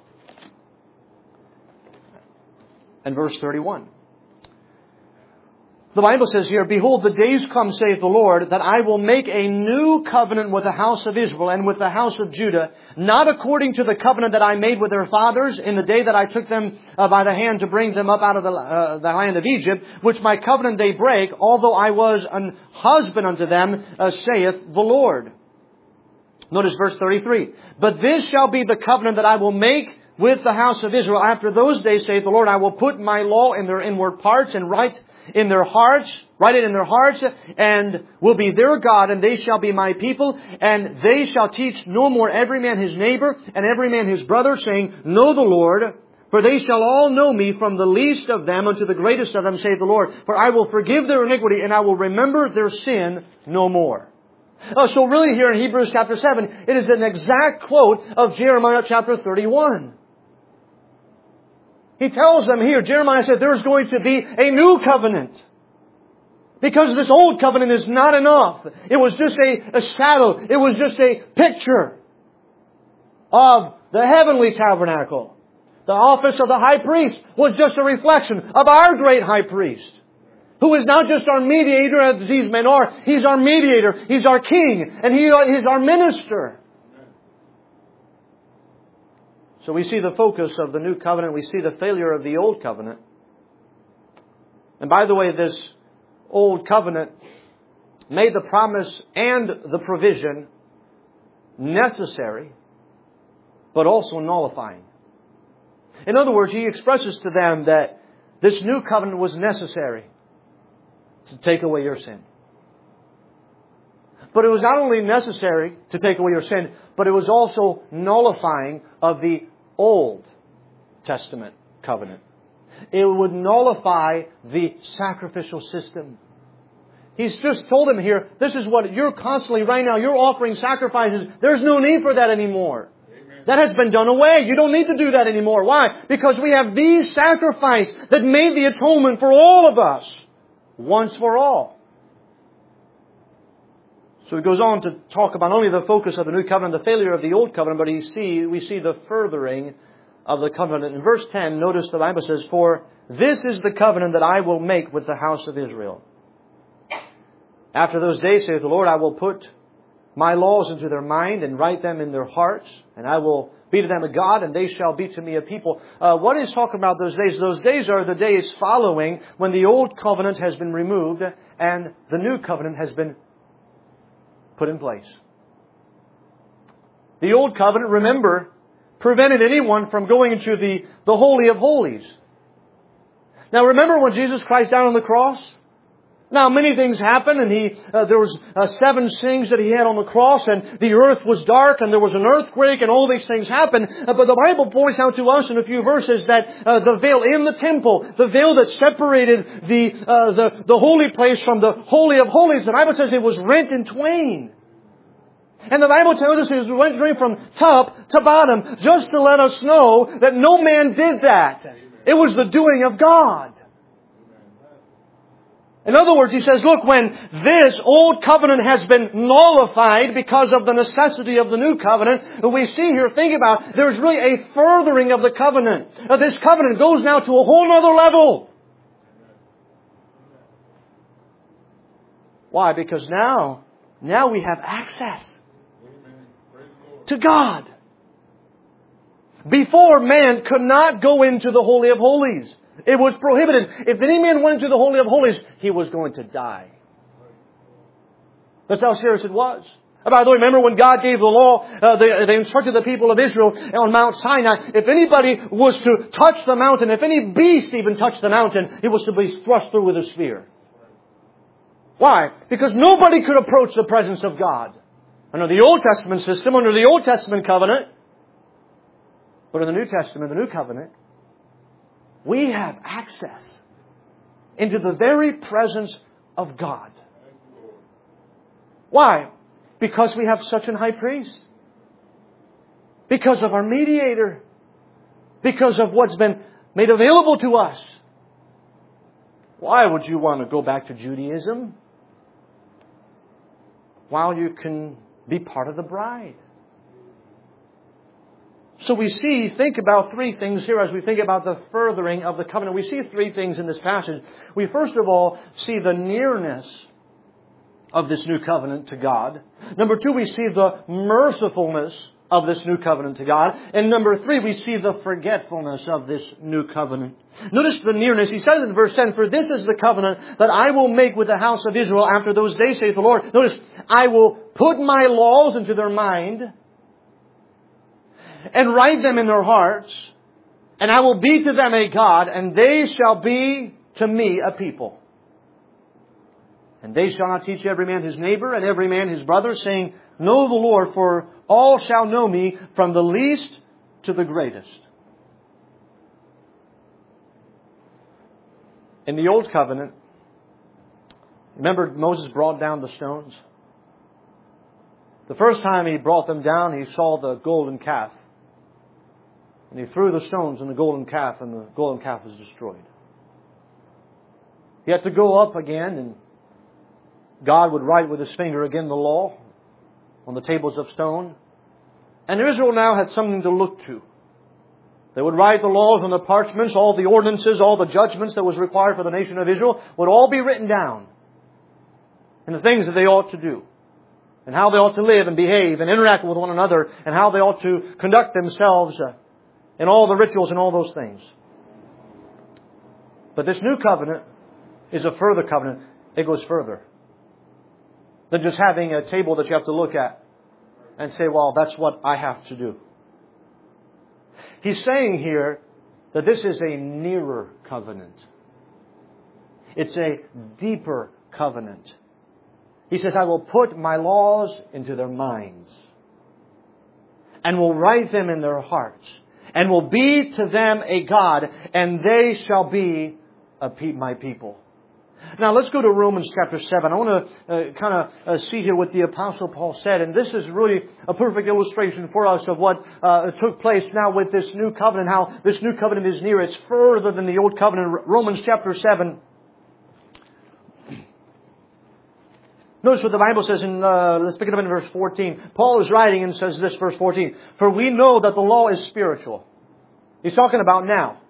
And verse thirty-one. The Bible says here, behold, the days come, saith the Lord, that I will make a new covenant with the house of Israel and with the house of Judah, not according to the covenant that I made with their fathers in the day that I took them uh, by the hand to bring them up out of the, uh, the land of Egypt, which my covenant they break, although I was an husband unto them, uh, saith the Lord. Notice verse thirty-three. But this shall be the covenant that I will make with the house of Israel. After those days, saith the Lord, I will put my law in their inward parts and write in their hearts, write it in their hearts, and will be their God, and they shall be my people, and they shall teach no more every man his neighbor, and every man his brother, saying, Know the Lord, for they shall all know me, from the least of them unto the greatest of them, saith the Lord. For I will forgive their iniquity, and I will remember their sin no more. Oh, so really here in Hebrews chapter seven, it is an exact quote of Jeremiah chapter thirty-one. He tells them here, Jeremiah said, there's going to be a new covenant. Because this old covenant is not enough. It was just a, a shadow. It was just a picture of the heavenly tabernacle. The office of the high priest was just a reflection of our great high priest, who is not just our mediator as these men are. He's our mediator. He's our king. And He is our minister. So we see the focus of the new covenant. We see the failure of the old covenant. And by the way, this old covenant made the promise and the provision necessary, but also nullifying. In other words, He expresses to them that this new covenant was necessary to take away your sin. But it was not only necessary to take away your sin, but it was also nullifying of the Old Testament covenant. It would nullify the sacrificial system. He's just told them here, this is what you're constantly, right now, you're offering sacrifices. There's no need for that anymore. Amen. That has been done away. You don't need to do that anymore. Why? Because we have these sacrifices that made the atonement for all of us, once for all. So he goes on to talk about only the focus of the new covenant, the failure of the old covenant, but he see, we see the furthering of the covenant. In verse ten, notice the Bible says, For this is the covenant that I will make with the house of Israel. After those days, saith the Lord, I will put my laws into their mind and write them in their hearts, and I will be to them a God, and they shall be to me a people. Uh, what is talking about those days? Those days are the days following when the old covenant has been removed and the new covenant has been put in place. The old covenant, remember, prevented anyone from going into the, the Holy of Holies. Now remember when Jesus Christ died on the cross? Now many things happened, and he uh, there was uh, seven things that He had on the cross, and the earth was dark, and there was an earthquake, and all these things happened. Uh, but the Bible points out to us in a few verses that uh, the veil in the temple, the veil that separated the, uh, the the holy place from the Holy of Holies, the Bible says it was rent in twain. And the Bible tells us it went straight from top to bottom, just to let us know that no man did that. It was the doing of God. In other words, he says, look, when this old covenant has been nullified because of the necessity of the new covenant, we see here, think about, there's really a furthering of the covenant. Now, this covenant goes now to a whole other level. Why? Because now, now we have access to God. Before, man could not go into the Holy of Holies. It was prohibited. If any man went into the Holy of Holies, he was going to die. That's how serious it was. And by the way, remember when God gave the law, uh, they, they instructed the people of Israel on Mount Sinai, if anybody was to touch the mountain, if any beast even touched the mountain, it was to be thrust through with a spear. Why? Because nobody could approach the presence of God. Under the Old Testament system, under the Old Testament covenant, but in the New Testament, the New Covenant, we have access into the very presence of God. Why? Because we have such an high priest. Because of our mediator. Because of what's been made available to us. Why would you want to go back to Judaism while you can be part of the bride? So we see, think about three things here as we think about the furthering of the covenant. We see three things in this passage. We first of all see the nearness of this new covenant to God. Number two, we see the mercifulness of this new covenant to God. And number three, we see the forgetfulness of this new covenant. Notice the nearness. He says in verse ten, for this is the covenant that I will make with the house of Israel after those days, saith the Lord. Notice, I will put my laws into their mind and write them in their hearts, and I will be to them a God, and they shall be to me a people. And they shall not teach every man his neighbor and every man his brother, saying, know the Lord, for all shall know me, from the least to the greatest. In the Old Covenant, remember Moses brought down the stones? The first time he brought them down, he saw the golden calf. And he threw the stones in the golden calf, and the golden calf was destroyed. He had to go up again, and God would write with His finger again the law on the tables of stone. And Israel now had something to look to. They would write the laws on the parchments, all the ordinances, all the judgments that was required for the nation of Israel would all be written down. And the things that they ought to do. And how they ought to live and behave and interact with one another. And how they ought to conduct themselves uh, in all the rituals and all those things. But this new covenant is a further covenant. It goes further than just having a table that you have to look at and say, well, that's what I have to do. He's saying here that this is a nearer covenant. It's a deeper covenant. He says, I will put my laws into their minds and will write them in their hearts and will be to them a God, and they shall be a pe- my people. Now let's go to Romans chapter seven. I want to uh, kind of uh, see here what the Apostle Paul said. And this is really a perfect illustration for us of what uh, took place now with this new covenant. How this new covenant is near. It's further than the old covenant. Romans chapter seven. Notice what the Bible says in, uh, let's pick it up in verse fourteen. Paul is writing and says this, verse fourteen. For we know that the law is spiritual. He's talking about now.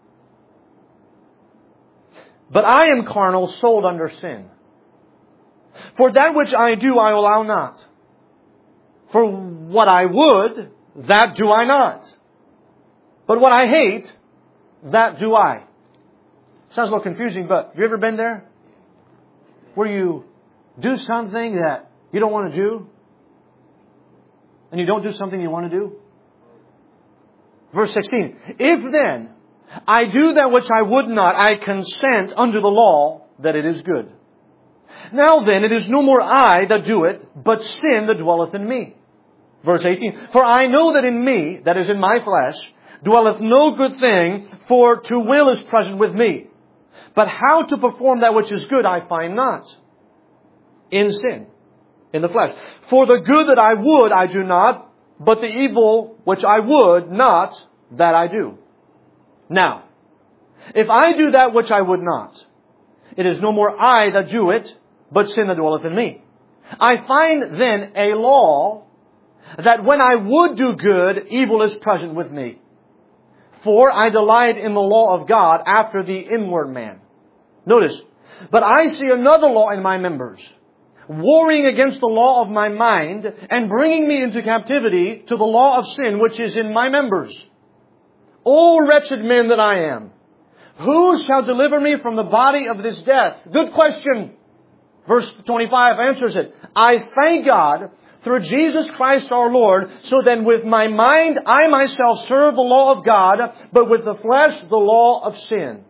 But I am carnal, sold under sin. For that which I do, I allow not. For what I would, that do I not. But what I hate, that do I. Sounds a little confusing, but have you ever been there? Where you do something that you don't want to do, and you don't do something you want to do? Verse sixteen. If then I do that which I would not, I consent under the law that it is good. Now then, it is no more I that do it, but sin that dwelleth in me. Verse eighteen. For I know that in me, that is in my flesh, dwelleth no good thing, for to will is present with me. But how to perform that which is good I find not. In sin, in the flesh. For the good that I would I do not, but the evil which I would not, that I do. Now, if I do that which I would not, It is no more I that do it, but sin that dwelleth in me. I find then a law that when I would do good, evil is present with me. For I delight in the law of God after the inward man. Notice, but I see another law in my members, warring against the law of my mind and bringing me into captivity to the law of sin which is in my members. O wretched man that I am, who shall deliver me from the body of this death? Good question. Verse twenty-five answers it. I thank God through Jesus Christ our Lord. So then with my mind I myself serve the law of God, but with the flesh the law of sin.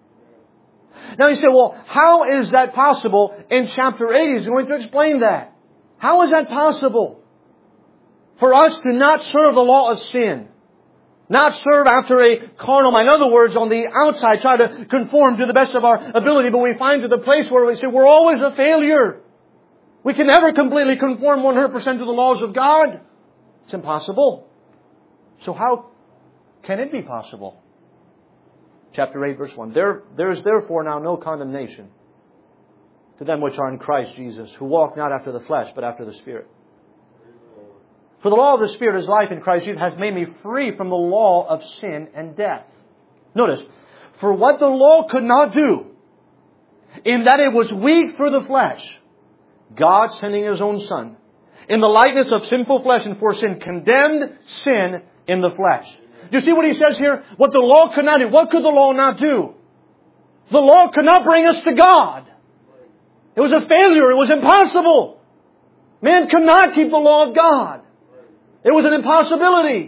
Now you say, well, how is that possible? In chapter eight he's going to explain that. How is that possible? For us to not serve the law of sin. Not serve after a carnal mind. In other words, on the outside, try to conform to the best of our ability, but we find to the place where we say we're always a failure. We can never completely conform one hundred percent to the laws of God. It's impossible. So how can it be possible? Chapter eight, verse one. There, there is therefore now no condemnation to them which are in Christ Jesus, who walk not after the flesh, but after the Spirit. For the law of the Spirit is life in Christ Jesus, has made me free from the law of sin and death. Notice, for what the law could not do, in that it was weak through the flesh, God sending His own Son, in the likeness of sinful flesh, and for sin, condemned sin in the flesh. Do you see what He says here? What the law could not do. What could the law not do? The law could not bring us to God. It was a failure. It was impossible. Man could not keep the law of God. It was an impossibility.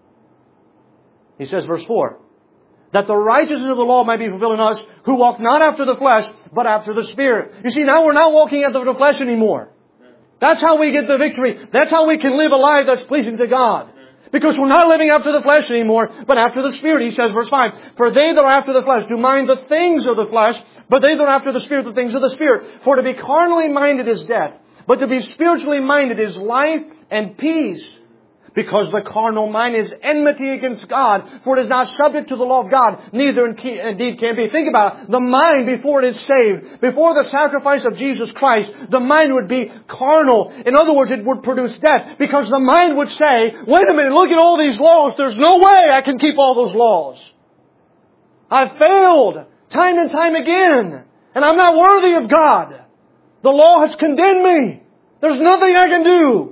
He says, verse four, that the righteousness of the law might be fulfilled in us, who walk not after the flesh, but after the Spirit. You see, now we're not walking after the flesh anymore. That's how we get the victory. That's how we can live a life that's pleasing to God. Because we're not living after the flesh anymore, but after the Spirit. He says, verse five, for they that are after the flesh do mind the things of the flesh, but they that are after the Spirit, the things of the Spirit. For to be carnally minded is death, but to be spiritually minded is life and peace. Because the carnal mind is enmity against God, for it is not subject to the law of God, neither indeed can be. Think about it. The mind, before it is saved, before the sacrifice of Jesus Christ, the mind would be carnal. In other words, it would produce death. Because the mind would say, wait a minute, look at all these laws. There's no way I can keep all those laws. I've failed time and time again. And I'm not worthy of God. The law has condemned me. There's nothing I can do.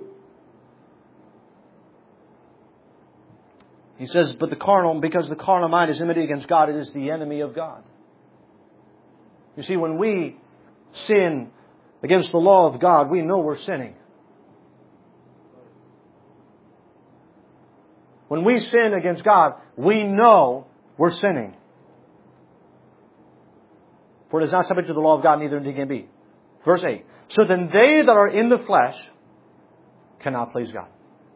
He says, but the carnal, because the carnal mind is enmity against God, it is the enemy of God. You see, when we sin against the law of God, we know we're sinning. When we sin against God, we know we're sinning. For it is not subject to the law of God, neither indeed can be. Verse eight. So then they that are in the flesh cannot please God.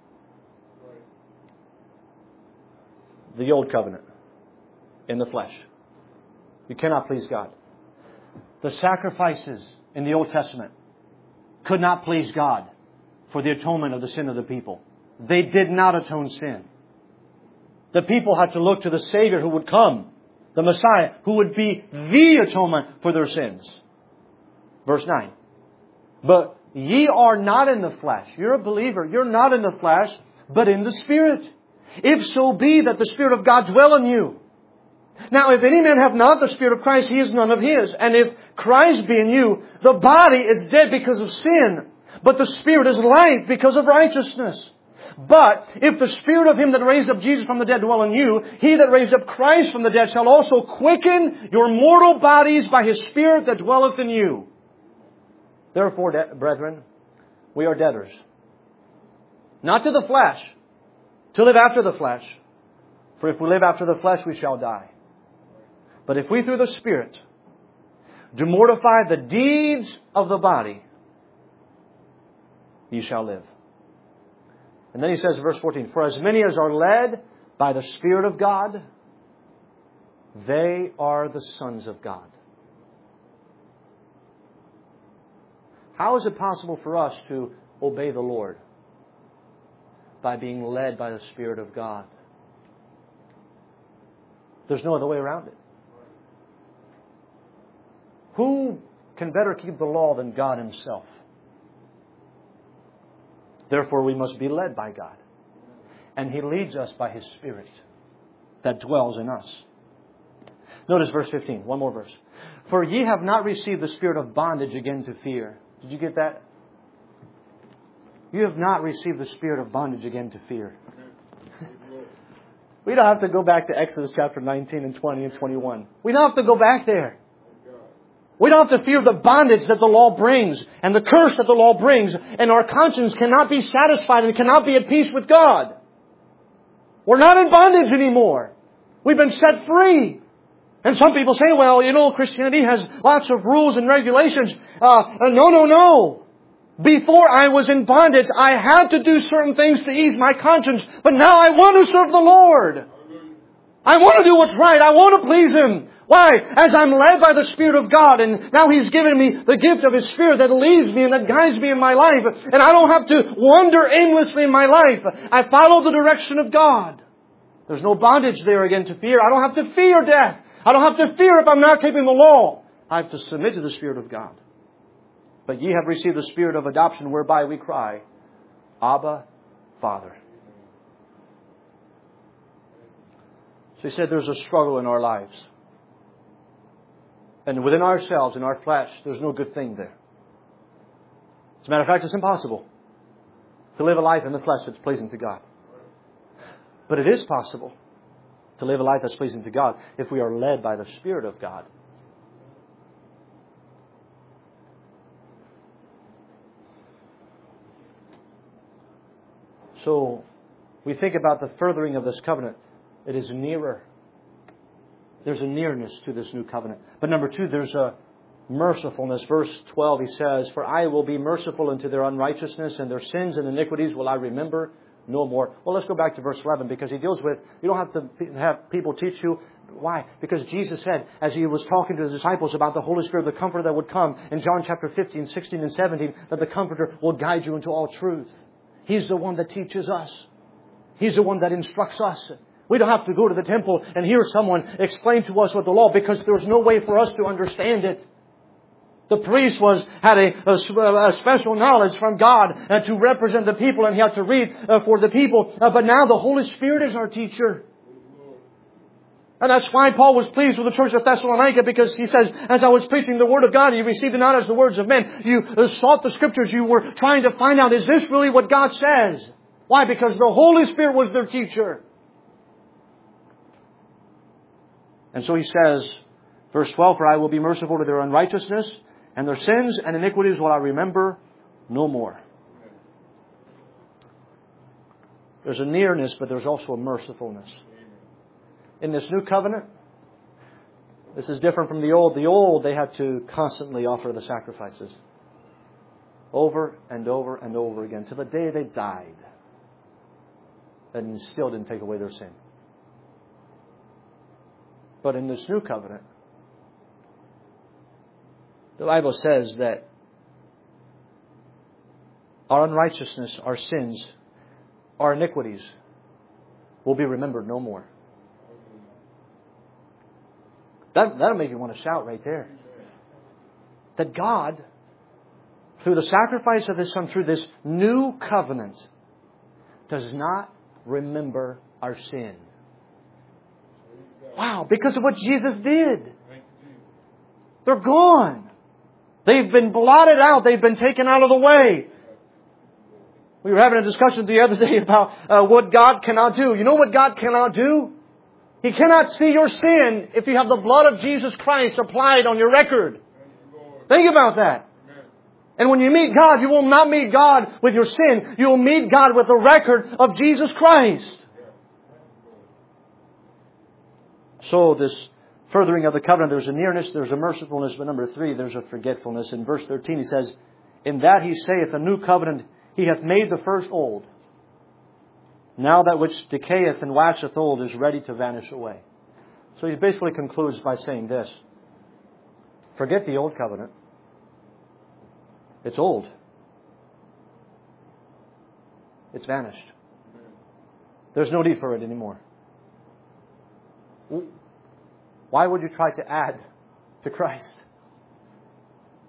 The old covenant in the flesh. You cannot please God. The sacrifices in the Old Testament could not please God for the atonement of the sin of the people. They did not atone sin. The people had to look to the Savior who would come, the Messiah, who would be the atonement for their sins. Verse nine. But ye are not in the flesh. You're a believer. You're not in the flesh, but in the Spirit. If so be that the Spirit of God dwell in you. Now, if any man have not the Spirit of Christ, he is none of His. And if Christ be in you, the body is dead because of sin, but the Spirit is life because of righteousness. But if the Spirit of Him that raised up Jesus from the dead dwell in you, He that raised up Christ from the dead shall also quicken your mortal bodies by His Spirit that dwelleth in you. Therefore, de- brethren, we are debtors. Not to the flesh, to live after the flesh. For if we live after the flesh, we shall die. But if we through the Spirit do mortify the deeds of the body, ye shall live. And then he says, verse fourteen, for as many as are led by the Spirit of God, they are the sons of God. How is it possible for us to obey the Lord? By being led by the Spirit of God. There's no other way around it. Who can better keep the law than God Himself? Therefore, we must be led by God. And He leads us by His Spirit that dwells in us. Notice verse fifteen. One more verse. For ye have not received the spirit of bondage again to fear. Did you get that? You have not received the spirit of bondage again to fear. We don't have to go back to Exodus chapter nineteen and twenty and twenty-one. We don't have to go back there. We don't have to fear the bondage that the law brings and the curse that the law brings. And our conscience cannot be satisfied and cannot be at peace with God. We're not in bondage anymore. We've been set free. And some people say, well, you know, Christianity has lots of rules and regulations. Uh, no, no, no. Before I was in bondage, I had to do certain things to ease my conscience. But now I want to serve the Lord. I want to do what's right. I want to please Him. Why? As I'm led by the Spirit of God, and now He's given me the gift of His Spirit that leads me and that guides me in my life. And I don't have to wander aimlessly in my life. I follow the direction of God. There's no bondage there again to fear. I don't have to fear death. I don't have to fear if I'm not keeping the law. I have to submit to the Spirit of God. But ye have received the Spirit of adoption, whereby we cry, Abba, Father. So He said there's a struggle in our lives. And within ourselves, in our flesh, there's no good thing there. As a matter of fact, it's impossible to live a life in the flesh that's pleasing to God. But it is possible to live a life that's pleasing to God if we are led by the Spirit of God. So, we think about the furthering of this covenant. It is nearer. There's a nearness to this new covenant. But number two, there's a mercifulness. Verse twelve, He says, For I will be merciful unto their unrighteousness, and their sins and iniquities will I remember no more. Well, let's go back to verse eleven, because he deals with, you don't have to have people teach you. Why? Because Jesus said, as He was talking to His disciples about the Holy Spirit, the Comforter that would come, in John chapter fifteen, sixteen, and seventeen, that the Comforter will guide you into all truth. He's the one that teaches us. He's the one that instructs us. We don't have to go to the temple and hear someone explain to us what the law, because there's no way for us to understand it. The priest was had a, a, a special knowledge from God uh, to represent the people, and he had to read uh, for the people. Uh, but now the Holy Spirit is our teacher. And that's why Paul was pleased with the church of Thessalonica, because he says, as I was preaching the Word of God, you received it not as the words of men. You uh, sought the Scriptures. You were trying to find out, is this really what God says? Why? Because the Holy Spirit was their teacher. And so he says, verse twelve, For I will be merciful to their unrighteousness, and their sins and iniquities will I remember no more. There's a nearness, but there's also a mercifulness. In this new covenant, this is different from the old. The old, they had to constantly offer the sacrifices. Over and over and over again, till the day they died. And still didn't take away their sin. But in this new covenant, the Bible says that our unrighteousness, our sins, our iniquities will be remembered no more. That, that'll make you want to shout right there. That God, through the sacrifice of His Son, through this new covenant, does not remember our sin. Wow, because of what Jesus did. They're gone. They've been blotted out. They've been taken out of the way. We were having a discussion the other day about uh, what God cannot do. You know what God cannot do? He cannot see your sin if you have the blood of Jesus Christ applied on your record. Think about that. And when you meet God, you will not meet God with your sin. You will meet God with the record of Jesus Christ. So this furthering of the covenant, there's a nearness, there's a mercifulness, but number three, there's a forgetfulness. In verse thirteen, he says, In that He saith, a new covenant, He hath made the first old. Now that which decayeth and waxeth old is ready to vanish away. So he basically concludes by saying this. Forget the old covenant. It's old. It's vanished. There's no need for it anymore. Why would you try to add to Christ?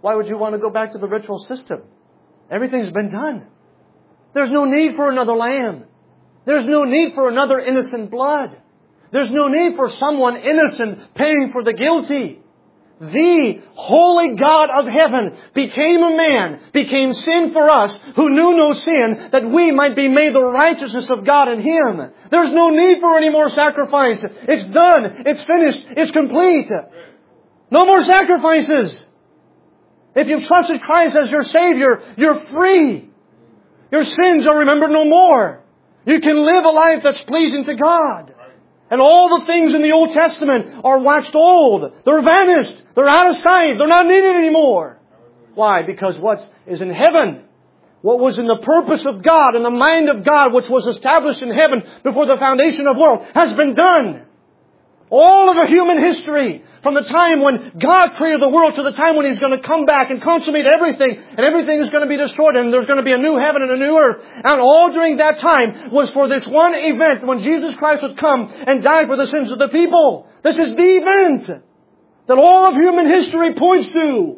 Why would you want to go back to the ritual system? Everything's been done. There's no need for another lamb. There's no need for another innocent blood. There's no need for someone innocent paying for the guilty. The holy God of heaven became a man, became sin for us who knew no sin, that we might be made the righteousness of God in Him. There's no need for any more sacrifice. It's done. It's finished. It's complete. No more sacrifices. If you've trusted Christ as your Savior, you're free. Your sins are remembered no more. You can live a life that's pleasing to God. And all the things in the Old Testament are waxed old. They're vanished. They're out of sight. They're not needed anymore. Why? Because what is in heaven, what was in the purpose of God and the mind of God, which was established in heaven before the foundation of the world, has been done. All of a human history, from the time when God created the world to the time when He's going to come back and consummate everything, and everything is going to be destroyed, and there's going to be a new heaven and a new earth. And all during that time was for this one event when Jesus Christ would come and die for the sins of the people. This is the event that all of human history points to.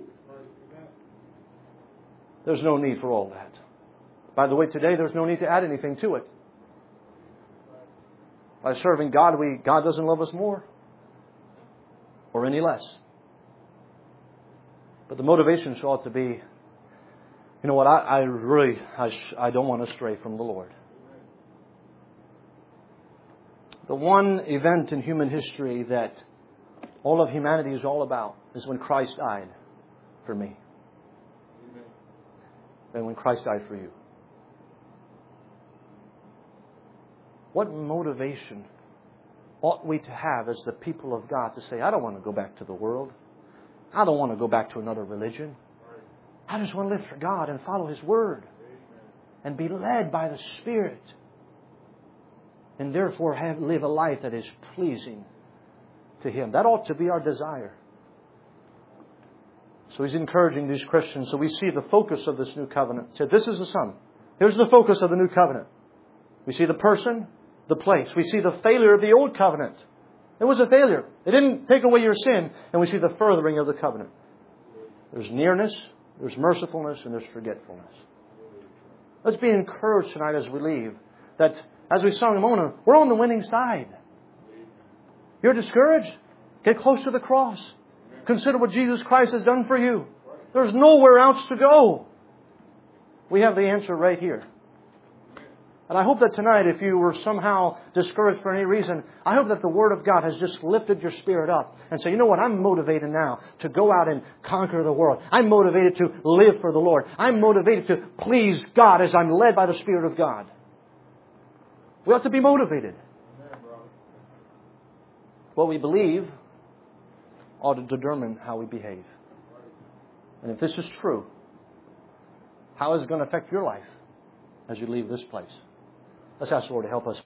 There's no need for all that. By the way, today there's no need to add anything to it. By serving God, we God doesn't love us more or any less. But the motivation ought to be, you know what, I, I really, I, sh- I don't want to stray from the Lord. The one event in human history that all of humanity is all about is when Christ died for me. And when Christ died for you. What motivation ought we to have as the people of God to say, I don't want to go back to the world. I don't want to go back to another religion. I just want to live for God and follow His Word. And be led by the Spirit. And therefore have, live a life that is pleasing to Him. That ought to be our desire. So He's encouraging these Christians. So we see the focus of this new covenant. He said, this is the Son. Here's the focus of the new covenant. We see the person, the place. We see the failure of the old covenant. It was a failure. It didn't take away your sin. And we see the furthering of the covenant. There's nearness, there's mercifulness, and there's forgetfulness. Let's be encouraged tonight as we leave that, as we sung a moment ago, we're on the winning side. You're discouraged? Get close to the cross. Consider what Jesus Christ has done for you. There's nowhere else to go. We have the answer right here. And I hope that tonight, if you were somehow discouraged for any reason, I hope that the Word of God has just lifted your spirit up and say, you know what, I'm motivated now to go out and conquer the world. I'm motivated to live for the Lord. I'm motivated to please God as I'm led by the Spirit of God. We ought to be motivated. What we believe ought to determine how we behave. And if this is true, how is it going to affect your life as you leave this place? Let's ask the Lord to help us.